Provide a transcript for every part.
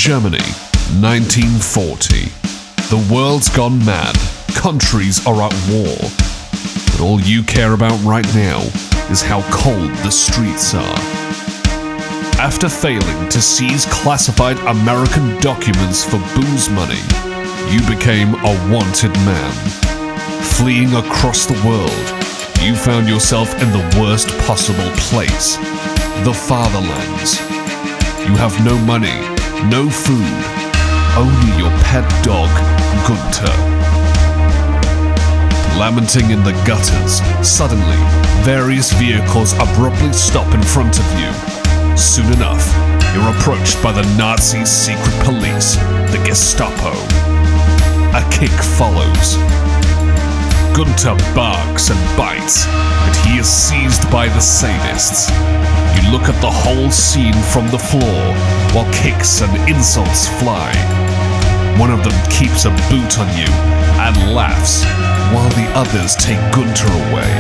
Germany, 1940. The world's gone mad. Countries are at war. But all you care about right now is how cold the streets are. After failing to seize classified American documents for booze money, you became a wanted man. Fleeing across the world, you found yourself in the worst possible place, the fatherlands. You have no money, no food, only your pet dog, Gunther. Lamenting in the gutters, suddenly, various vehicles abruptly stop in front of you. Soon enough, you're approached by the Nazi secret police, the Gestapo. A kick follows. Gunther barks and bites, but he is seized by the sadists. You look at the whole scene from the floor, while kicks and insults fly. One of them keeps a boot on you and laughs, while the others take Gunther away.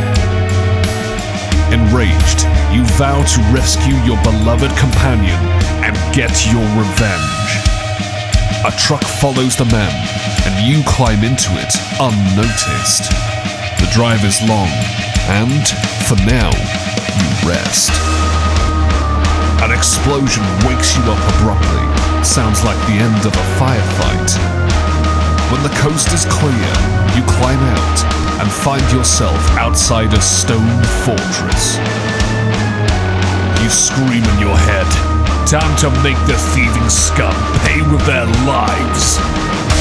Enraged, you vow to rescue your beloved companion and get your revenge. A truck follows the men, and you climb into it unnoticed. The drive is long, and, for now, you rest. An explosion wakes you up abruptly. Sounds like the end of a firefight. When the coast is clear, you climb out and find yourself outside a stone fortress. You scream in your head, time to make the thieving scum pay with their lives.